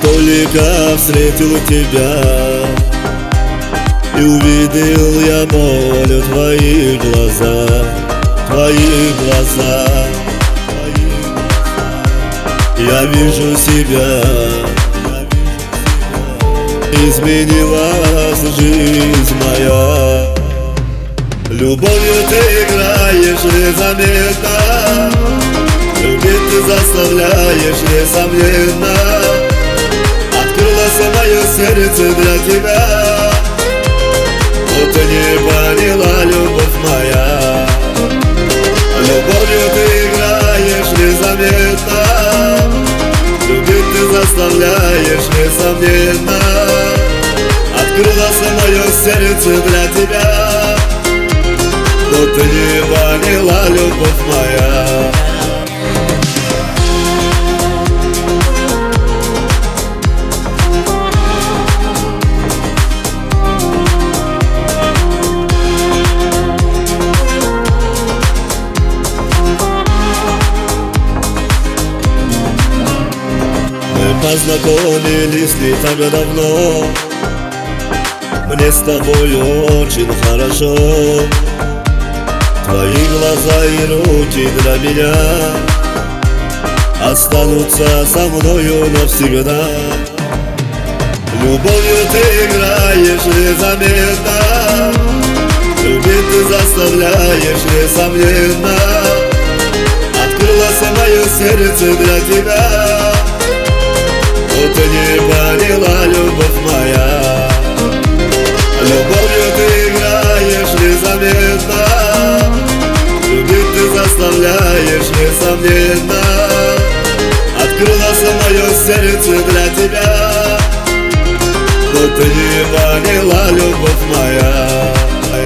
Только встретил тебя и увидел я боль в твоих глазах, твоих глазах. Я вижу себя, изменилась жизнь моя. Любовью ты играешь незаметно, любить ты заставляешь несомненно. Открылось мое сердце для тебя, но ты не поняла, любовь моя. Любовью ты играешь незаметно, любить ты заставляешь несомненно. Открылось мое сердце для тебя, но ты не поняла, любовь моя. Познакомились не так давно, мне с тобой очень хорошо. Твои глаза и руки для меня останутся со мною навсегда. Любовью ты играешь незаметно, любить ты заставляешь несомненно. Открылось мое сердце для тебя, но ты не поняла, любовь моя. Любовью ты играешь незаметно, любить ты заставляешь несомненно. Открылось мое сердце для тебя, но ты не поняла, любовь моя.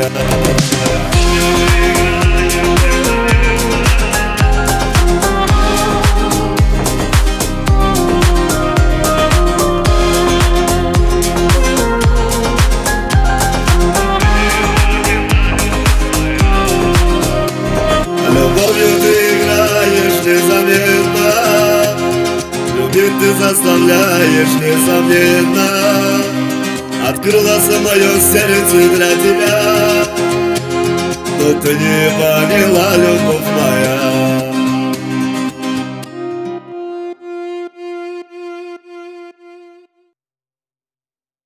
Любовью ты играешь незаметно, любить ты заставляешь несомненно. Открылось мое сердце для тебя, но ты не поняла, любовь моя.